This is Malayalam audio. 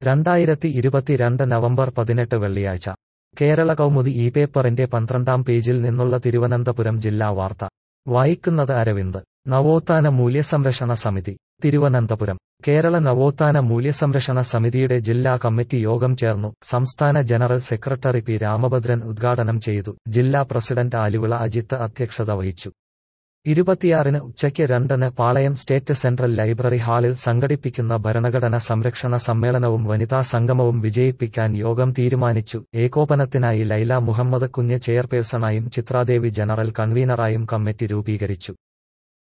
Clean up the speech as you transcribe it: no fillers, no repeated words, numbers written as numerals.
2022 നവംബർ 18 വെള്ളിയാഴ്ച കേരള കൗമുദി ഈ പേപ്പറിന്റെ 12-ാം പേജിൽ നിന്നുള്ള തിരുവനന്തപുരം ജില്ലാ വാർത്ത വായിക്കുന്നത് അരവിന്ദ്. നവോത്ഥാന മൂല്യസംരക്ഷണ സമിതി തിരുവനന്തപുരം. കേരള നവോത്ഥാന മൂല്യസംരക്ഷണ സമിതിയുടെ ജില്ലാ കമ്മിറ്റി യോഗം ചേർന്നു. സംസ്ഥാന ജനറൽ സെക്രട്ടറി പി രാമഭദ്രൻ ഉദ്ഘാടനം ചെയ്തു. ജില്ലാ പ്രസിഡന്റ് ആലിവിള അജിത്ത് അധ്യക്ഷത വഹിച്ചു. 26-ന് ഉച്ചയ്ക്ക് 2-ന് പാളയം സ്റ്റേറ്റ് സെൻട്രൽ ലൈബ്രറി ഹാളിൽ സംഘടിപ്പിക്കുന്ന ഭരണഘടന സംരക്ഷണ സമ്മേളനവും വനിതാ സംഗമവും വിജയിപ്പിക്കാൻ യോഗം തീരുമാനിച്ചു. ഏകോപനത്തിനായി ലൈല മുഹമ്മദ് കുഞ്ഞ് ചെയർപേഴ്സണായും ചിത്രാദേവി ജനറൽ കൺവീനറായും കമ്മിറ്റി രൂപീകരിച്ചു.